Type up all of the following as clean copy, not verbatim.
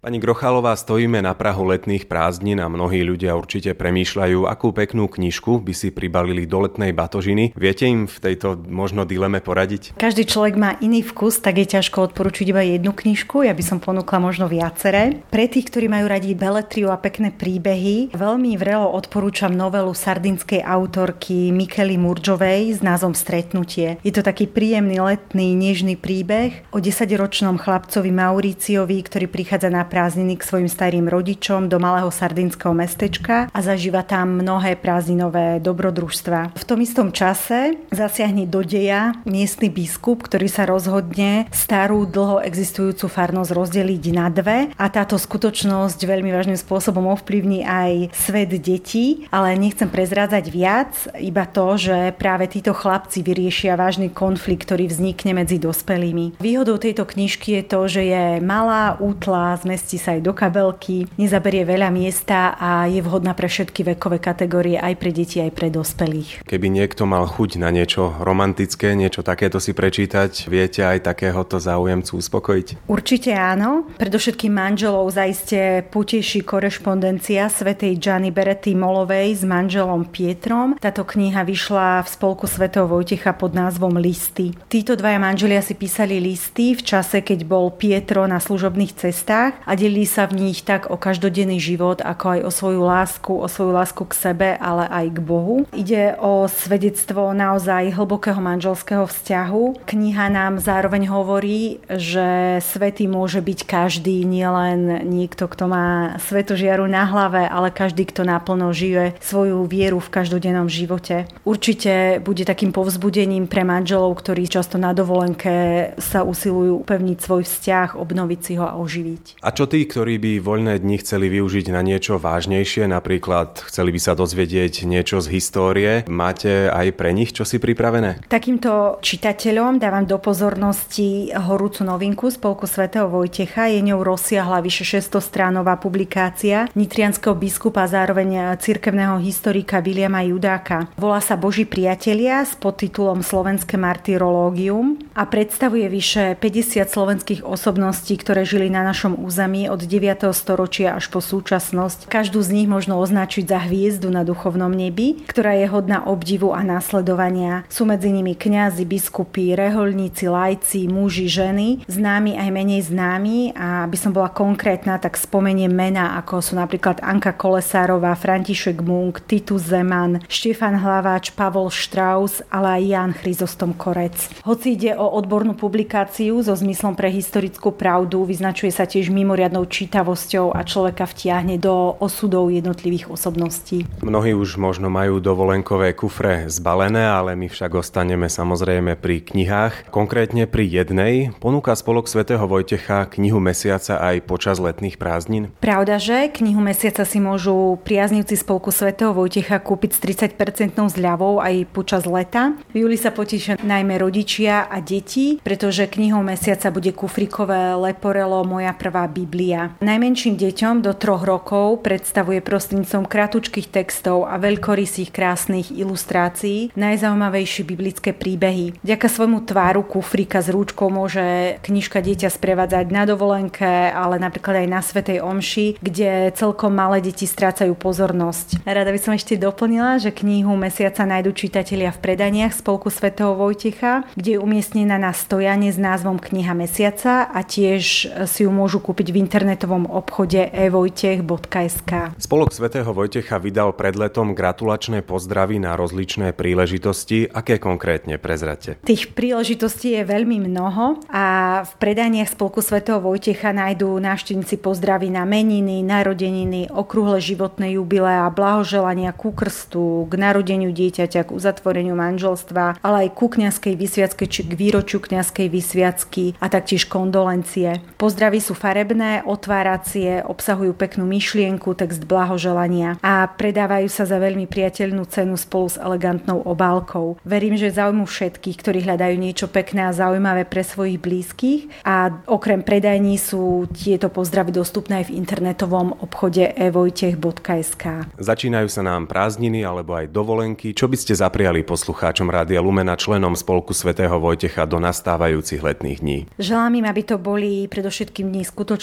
Pani Grochalová, stojíme na prahu letných prázdnin a mnohí ľudia určite premýšľajú, akú peknú knižku by si pribalili do letnej batožiny. Viete im v tejto možno dileme poradiť? Každý človek má iný vkus, tak je ťažko odporučiť iba jednu knižku. Ja by som ponúkla možno viaceré. Pre tých, ktorí majú radi beletriu a pekné príbehy, veľmi vrelo odporúčam novelu sardinskej autorky Michely Murdžovej s názvom Stretnutie. Je to taký príjemný letný nežný príbeh o 10-ročnom chlapcovi Mauríciovi, ktorý prichádza na prázdniny k svojim starým rodičom do malého sardinského mestečka a zažíva tam mnohé prázdninové dobrodružstva. V tom istom čase zasiahne do deja miestny biskup, ktorý sa rozhodne starú dlho existujúcu farnosť rozdeliť na dve a táto skutočnosť veľmi vážnym spôsobom ovplyvní aj svet detí, ale nechcem prezrádzať viac, iba to, že práve títo chlapci vyriešia vážny konflikt, ktorý vznikne medzi dospelými. Výhodou tejto knižky je to, že je malá, útla, zmestí sa aj do kabelky, nezaberie veľa miesta a je vhodná pre všetky vekové kategórie, aj pre deti, aj pre dospelých. Keby niekto mal chuť na niečo romantické, niečo takéto si prečítať, viete aj takéhoto záujemcu uspokojiť? Určite áno. Predovšetkým manželov zaiste poteší korešpondencia svätej Gianny Beretti Molovej s manželom Pietrom. Táto kniha vyšla v spolku svätého Vojtecha pod názvom Listy. Títo dvaja manželia si písali listy v čase, keď bol Pietro na služobných cestách a delili sa v nich tak o každodenný život, ako aj o svoju lásku k sebe, ale aj k Bohu. Ide o svedectvo naozaj hlbokého manželského vzťahu. Kniha nám zároveň hovorí, že svätý môže byť každý, nielen niekto, kto má svetožiaru na hlave, ale každý, kto naplno žije svoju vieru v každodennom živote. Určite bude takým povzbudením pre manželov, ktorí často na dovolenke sa usilujú upevniť svoj vzťah, obnoviť si ho a oživiť. A čo tí, ktorí by voľné dni chceli využiť na niečo vážnejšie, napríklad chceli by sa dozvedieť niečo z histórie, máte aj pre nich čo si pripravené? Takýmto čitateľom dávam do pozornosti horúcu novinku Spolku svätého Vojtecha. Je ňou rozsiahla vyše 600-stránová publikácia nitrianskeho biskupa a zároveň cirkevného historika Viliama Judáka. Volá sa Boží priatelia s podtitulom Slovenské martyrológium a predstavuje vyše 50 slovenských osobností, ktoré žili na našom území od 9. storočia až po súčasnosť. Každú z nich možno označiť za hviezdu na duchovnom nebi, ktorá je hodná obdivu a následovania. Sú medzi nimi kňazi, biskupy, rehoľníci, laici, muži, ženy, známi aj menej známi, a aby som bola konkrétna, tak spomeniem mená, ako sú napríklad Anka Kolesárová, František Munk, Titus Zeman, Štefan Hlaváč, Pavol Štraus, ale aj Ján Chryzostom Korec. Hoci ide o odbornú publikáciu so zmyslom pre historickú pravdu, vyznačuje sa tiež mimoriadnou čítavosťou a človeka vtiahne do osudov jednotlivých osobností. Mnohí už možno majú dovolenkové kufre zbalené, ale my však ostaneme samozrejme pri knihách. Konkrétne pri jednej ponúka Spolok svätého Vojtecha knihu mesiaca aj počas letných prázdnin. Pravda, že knihu mesiaca si môžu priaznivci Spolku svätého Vojtecha kúpiť s 30% zľavou aj počas leta. V júli sa potešia najmä rodičia a deti, pretože knihou mesiaca bude kufrikové leporelo Moja prvá Biblia. Najmenším deťom do 3 rokov predstavuje prostredníctvom kratučkých textov a veľkorysých krásnych ilustrácií najzaujímavejšie biblické príbehy. Vďaka svojmu tváru kufrika s rúčkou môže knižka dieťa sprevádzať na dovolenke, ale napríklad aj na svätej omši, kde celkom malé deti strácajú pozornosť. Rada by som ešte doplnila, že knihu mesiaca nájdu čitatelia v predaniach Spolku svätého Vojtecha, kde je umiestnená na stojane s názvom Kniha mesiaca a tiež si ju môžu kúpiť v internetovom obchode evojtech.sk. Spolok svätého Vojtecha vydal pred letom gratulačné pozdravy na rozličné príležitosti. Aké konkrétne prezrate? Tých príležitostí je veľmi mnoho a v predaniach Spolku svätého Vojtecha nájdú návštevníci pozdravy na meniny, narodeniny, okrúhle životné jubileá, blahoželania ku krstu, k narodeniu dieťaťa, k uzatvoreniu manželstva, ale aj ku kňazskej vysviacke či k výročiu kňazskej vysviacky a taktiež kondolencie. Pozdravy sú farebné, otváracie, obsahujú peknú myšlienku, text blahoželania a predávajú sa za veľmi priateľnú cenu spolu s elegantnou obálkou. Verím, že záujmu všetkých, ktorí hľadajú niečo pekné a zaujímavé pre svojich blízkych, a okrem predajní sú tieto pozdravy dostupné aj v internetovom obchode evojtech.sk. Začínajú sa nám prázdniny alebo aj dovolenky. Čo by ste zapriali poslucháčom Rádia Lumena, členom Spolku svätého Vojtecha do nastávajúcich letných dní? Želám im, aby to boli predovšetkým dni skutočnej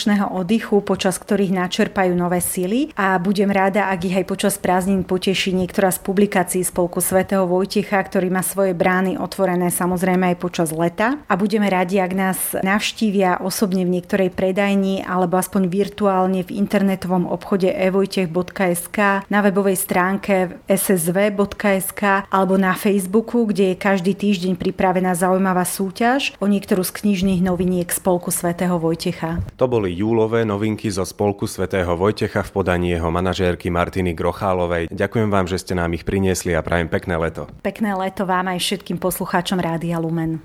vianočného oddychu, počas ktorých načerpajú nové sily, a budem rada, ak ich aj počas prázdnin poteší niektorá z publikácií Spolku svätého Vojtecha, ktorý má svoje brány otvorené samozrejme aj počas leta, a budeme radi, ak nás navštívia osobne v niektorej predajni alebo aspoň virtuálne v internetovom obchode evojtech.sk, na webovej stránke ssv.sk alebo na Facebooku, kde je každý týždeň pripravená zaujímavá súťaž o niektorú z knižných noviniek Spolku svätého Vojtecha. To boli júlové novinky zo Spolku svätého Vojtecha v podaní jeho manažérky Martiny Grochálovej. Ďakujem vám, že ste nám ich priniesli a prajem pekné leto. Pekné leto vám aj všetkým poslucháčom Rádia Lumen.